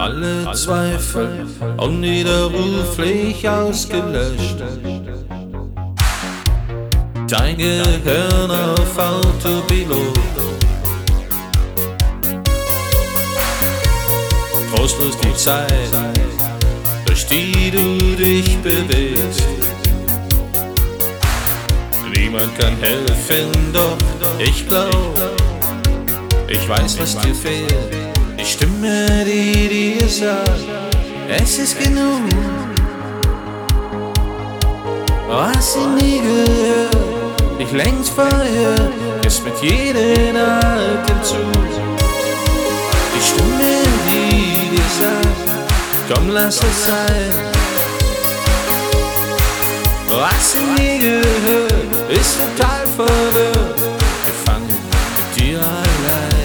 alle Zweifel unwiderruflich ausgelöscht. Dein Gehirn auf Autopilot, trostlos die Zeit, durch die du dich bewegst. Niemand kann helfen, doch ich glaub, ich weiß, was dir fehlt. Die Stimme, die dir sagt, es ist genug. Hast du nie gehört, dich längst verhört, ist mit jedem Atemzug. Die Stimme, die dir sagt, komm, lass es sein. Hast du nie gehört, ist total verwirrt, gefangen mit dir allein.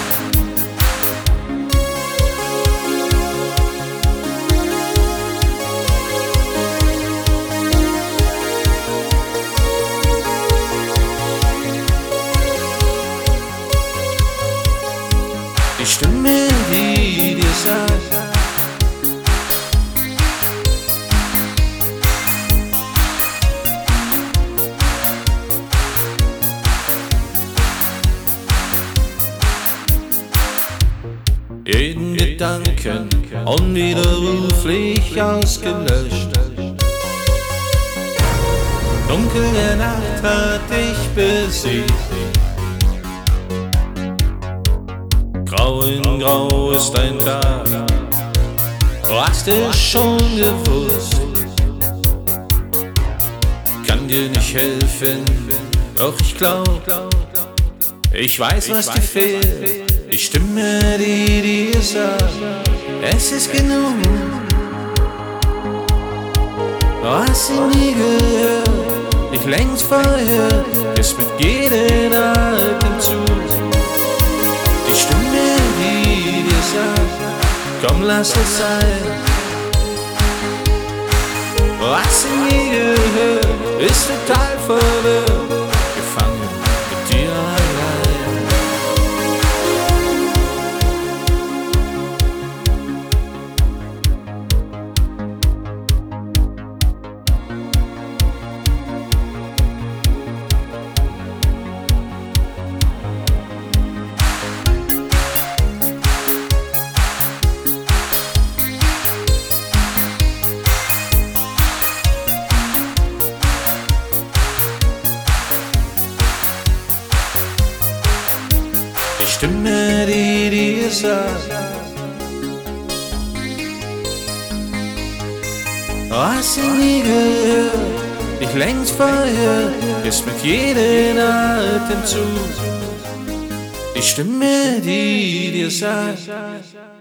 Die Stimme, die dir sagt, jeden Gedanken unwiderruflich ausgelöscht. Dunkle Nacht hat dich besiegt. Grau in Grau ist ein Tag, du hast es schon gewusst. Kann dir nicht helfen, doch ich glaub, ich weiß, was dir fehlt. Die Stimme, die dir sagt, es ist genug. Hast du nie gehört, dich längst verhört, ist mit jedem Atemzug. Die Stimme, die dir sagt, komm, lass es sein. Hast du nie gehört, ist total verwirrt, gefangen mit dir allein. Die Stimme, die dir sagt, hast du nie gehört, dich längst verhört, ist mit jedem Atemzug. Die Stimme, die dir sagt,